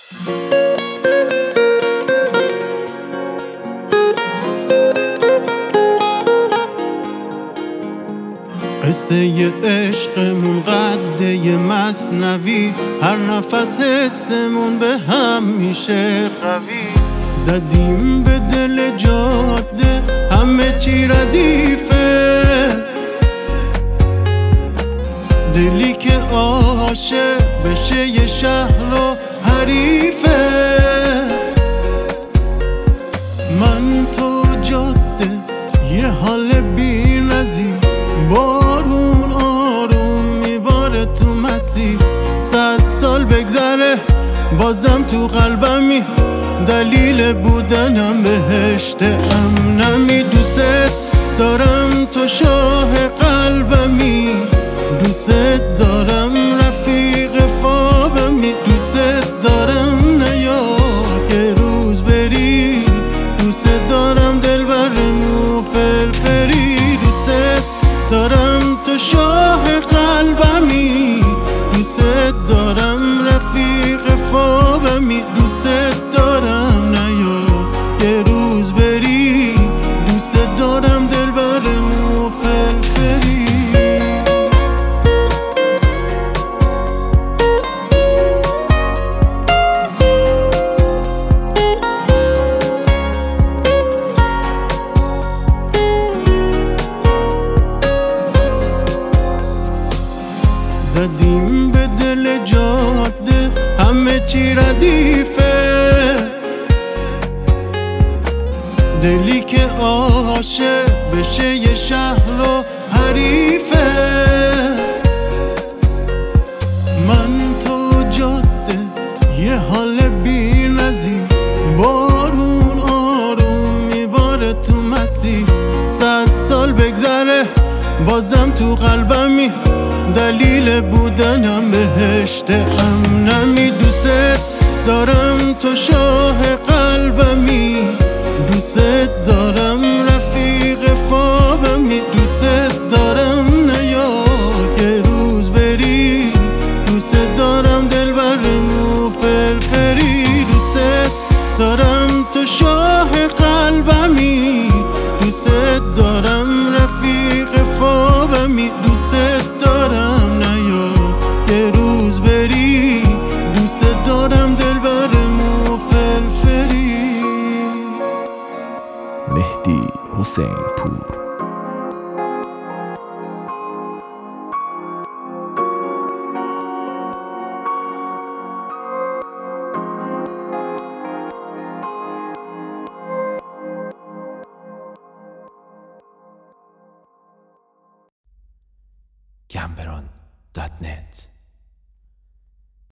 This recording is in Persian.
قصه ی عشقمون قده مثنوی، هر نفس حسمون به هم میشه قوی. زدیم به دل جاده همه چی ردیفه، دلی که عاشق بشه یه شهر و حریفه. من تو جاده یه حال بی نظیر، بارون آروم میباره تو مسیر. 100 سال بگذره بازم تو قلبمی، دلیل بودنم بهشت امنمی. دوست دارم تو شاه قلبمی، دوست دارم رفیق خوابمی. دوست دارم نیا یه روز بری، دوست دارم دلبرمو فلفلی. دوست دارم تو شاه قلبمی، دوست دارم رفیق خوابمی. دوست دارم نیا یه روز بری، دوست دارم دلبرمو فلفلی. زدیم به دل جاده همه چی ردیفه، دلی که عاشق بشه یه شهر و حریفه. من تو جاده یه حال بی نظیر، بارون آروم میباره تو مسیر. 100 سال بگذره بازم تو قلبمی، دلیل بودنم بهشت امنمی. دوست دارم تو شاه قلبمی، دوست دارم رفیق خوابمی. دوست دارم نیا یه روز بری، دوست دارم دلبرمو فلفلی. دوست دارم تو شاه قلبمی، دوست دارم رفیق خوابمی. دوست دارم نیا یه روز بری، دوست دارم دلبرمو فلفلی. مهدی حسین پور. Gamberon.net